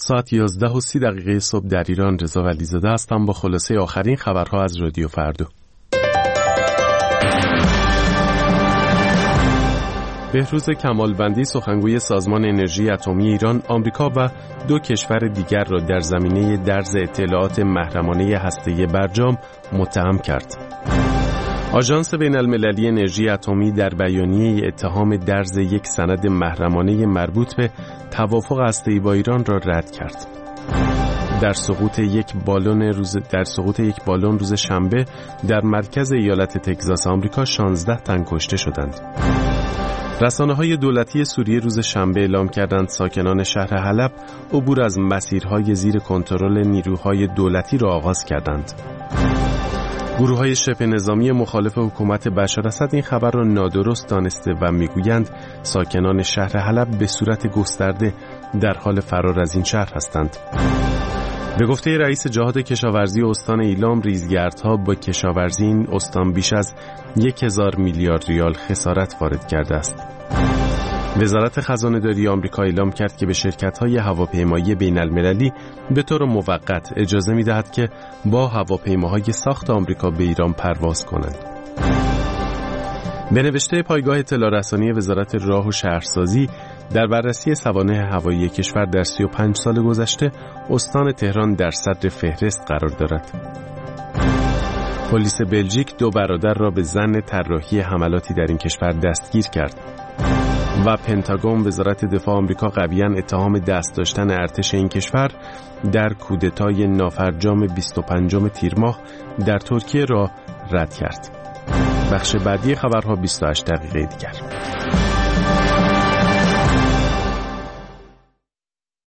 ساعت 11:30 صبح در ایران. رضا ولیزاده هستم با خلاصه آخرین خبرها از رادیو فردا. بهروز کمالوندی، سخنگوی سازمان انرژی اتمی ایران، آمریکا و 2 کشور دیگر را در زمینه درز اطلاعات محرمانه هسته‌ای برجام متهم کرد. آژانس بین‌المللی انرژی اتمی در بیانیه اتهام درز یک سند محرمانه مربوط به توافق هسته‌ای با ایران را رد کرد. در سقوط یک بالون روز شنبه در مرکز ایالت تگزاس آمریکا 16 تن کشته شدند. رسانه‌های دولتی سوریه روز شنبه اعلام کردند ساکنان شهر حلب عبور از مسیرهای زیر کنترل نیروهای دولتی را آغاز کردند. گروه‌های شبه نظامی مخالف حکومت بشار اسد این خبر را نادرست دانسته و میگویند ساکنان شهر حلب به صورت گسترده در حال فرار از این شهر هستند. به گفته رئیس جهاد کشاورزی استان ایلام، ریزگردها با کشاورزی این استان بیش از 1000 میلیارد ریال خسارت وارد کرده است. وزارت خزانه‌داری آمریکا اعلام کرد که به شرکت‌های هواپیمایی بین‌المللی به طور موقت اجازه می‌دهد که با هواپیماهای ساخت آمریکا به ایران پرواز کنند. به نوشته پایگاه اطلاع رسانی وزارت راه و شهرسازی، در بررسی سوانح هوایی کشور در 35 سال گذشته استان تهران در صدر فهرست قرار دارد. پلیس بلژیک 2 برادر را به ظن طراحی حملاتی در این کشور دستگیر کرد. و پنتاگون، وزارت دفاع آمریکا، قویاً اتهام دست داشتن ارتش این کشور در کودتای نافرجام 25 تیر ماه در ترکیه را رد کرد. بخش بعدی خبرها 28 دقیقه دیگر.